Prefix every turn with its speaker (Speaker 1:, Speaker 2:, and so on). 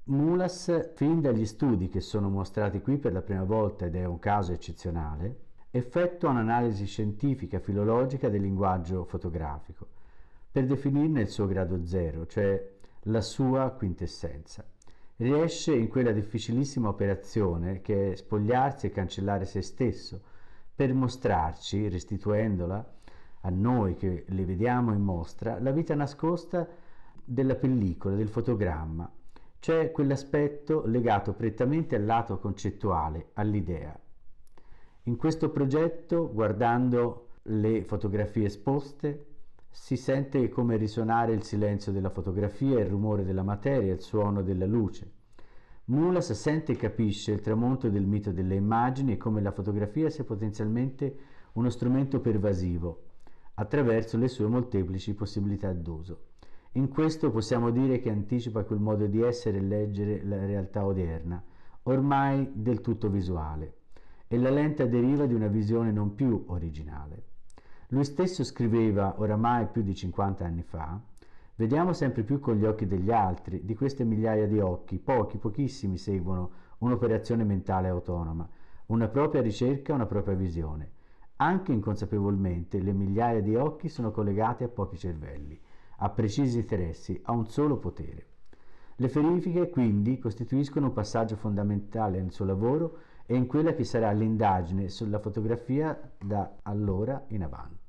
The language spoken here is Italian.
Speaker 1: Mulas, fin dagli studi che sono mostrati qui per la prima volta ed è un caso eccezionale, effettua un'analisi scientifica filologica del linguaggio fotografico per definirne il suo grado zero, cioè la sua quintessenza. Riesce in quella difficilissima operazione che è spogliarsi e cancellare se stesso per mostrarci, restituendola a noi che le vediamo in mostra, la vita nascosta della pellicola, del fotogramma, cioè quell'aspetto legato prettamente al lato concettuale, all'idea. In questo progetto, guardando le fotografie esposte, si sente come risuonare il silenzio della fotografia, il rumore della materia, il suono della luce. Mulas sente e capisce il tramonto del mito delle immagini e come la fotografia sia potenzialmente uno strumento pervasivo, attraverso le sue molteplici possibilità d'uso. In questo possiamo dire che anticipa quel modo di essere e leggere la realtà odierna, ormai del tutto visuale, e la lenta deriva di una visione non più originale. Lui stesso scriveva, oramai più di 50 anni fa: vediamo sempre più con gli occhi degli altri, di queste migliaia di occhi, pochissimi seguono un'operazione mentale autonoma, una propria ricerca, una propria visione. Anche inconsapevolmente le migliaia di occhi sono collegati a pochi cervelli, a precisi interessi, a un solo potere. Le verifiche quindi costituiscono un passaggio fondamentale nel suo lavoro e in quella che sarà l'indagine sulla fotografia da allora in avanti.